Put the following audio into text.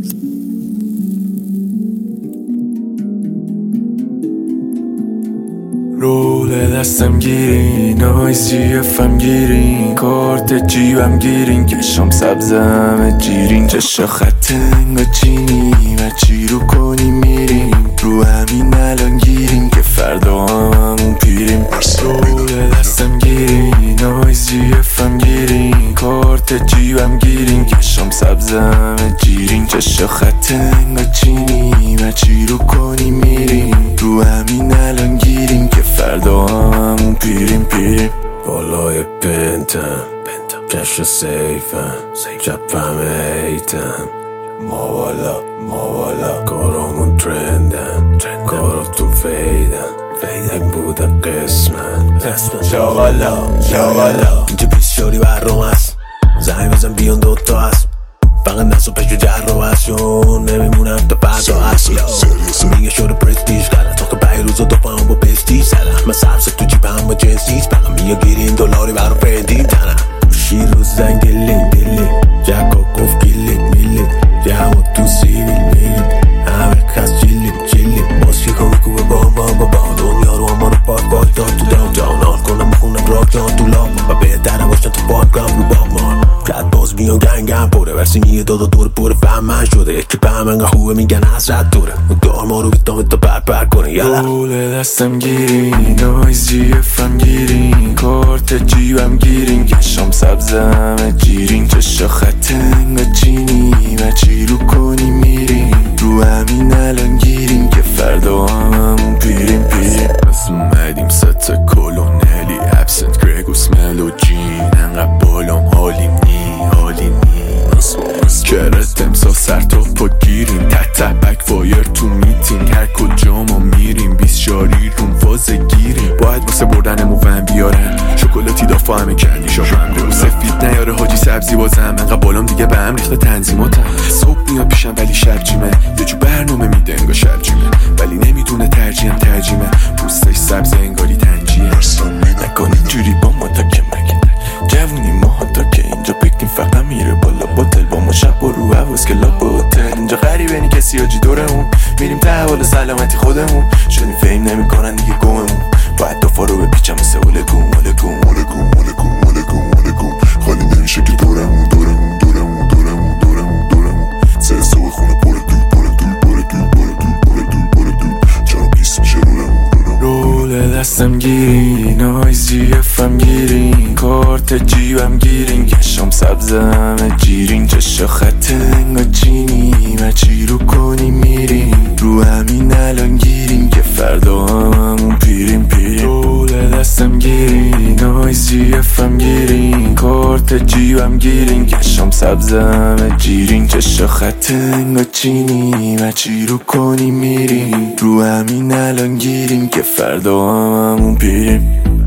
رول دستم گیرین، نایزی فم گیرین، کارت جیبم گیرین، کشم سبزم جیرین، چشا خط انگا چینی و چی رو کنی میرین، رو همین الان گیرین که فردا همون پیرین. رول دستم گیرین، نایزی فم گیرین، کارت جیبم گیرین، کشم سبزم جیرین، چشا خط انگا چینی و چی رو کنی میرین، رو همین الان گیرین که فردا همون پیریم. بالای پنتم کش سیفم چپم ایتم ما بالا کارامون ترندم کارا تو فیدم بودم قسمم شاغالا اینجا 20 شوری برام هست، زنگ بزن بیان دوتا هست، فقط نسو پشو جر رو هست چون نمیمونم تا فردا هست. میگه شده پرستیج کردن تا که روز دو پاهم با پستیج زدم، من سبز تو جیبم با جنس نیست، فقط میگه گیرین دلاری برام فرندی تنم گوشی رو زنگ دلی جکا گفت گیلی جمع تو سیویل همه کس چیلی ماسکی کنه کوبه با دنیا رو اما رو پاک داد تو دام جانال کنم بخونم راک جان تو لام و بهترم باشن تو پادگرام رو باگ مار رد باز میان گنگم پره ورسینیه دادا دور پره فهمن شده یکی فهم انگه خوبه میگن حضرت دوره دار ما رو بیتام تا پر کنه یالا. رول دستم گیرین، نایزی فم گیرین، کارت جیبم گیرین، کشم سبزم جیرین، چشا خط انگا چینی و چی رو کنی میرین، رو همین الان گیرین که فردا همون پیریم. پس اومدیم ستا کلونلی ابسنت گرگوس ملو جین، انقدر بالام حالی نی کرت امسا سر تا پا گیریم، تحت بک وایر تو میتینگ، هر کجا ما میریم 20 شاری روم فاز گیریم، باید واسه بردنمو ون بیارن شکلاتی دافا همه کردی شام رو سفید نیاره حاجی سبزی بازم، انقدر بالام دیگه به هم ریخته تنظیماتم، صبح میاد پیشم ولی شب جیمه، یه جو برنامه میده انگار شب جیمه، ولی نمیدونه ترجیحم پوستش سبز انگاری تنجیه، نکن اینجوری با ما تا که مگه جوونی ما تا که اینجا بکنیم فقط میره بالا باتل با ما شب و رو حواز که لاب هتل، اینجا غریبه نی کسی آجی دورمون میریم ته حال سلامتی خودمون، شدیم فهم نمیکنن دیگه گممون، باید دفا رو بپیچم مثل ولگون خالی نمیشه که دورمون سه صبح خونه پر دول چرا بیس میشه رول دستم گیرین، نایزی فم گیرین، کارت جیبم گیرین، کشم سبزم جیرین، چشا خط انگا چینی و چی رو کنی میرین، رو همین الان گیرین که فردا همون پیریم. رول دستم گیرین، نایزی فم گیرین، کارت جیبم گیرین، کشم سبزم جیرین، چشا خط انگا چینی و چی رو کنی میرین، رو همین الان گیرین که فردا همون پیریم.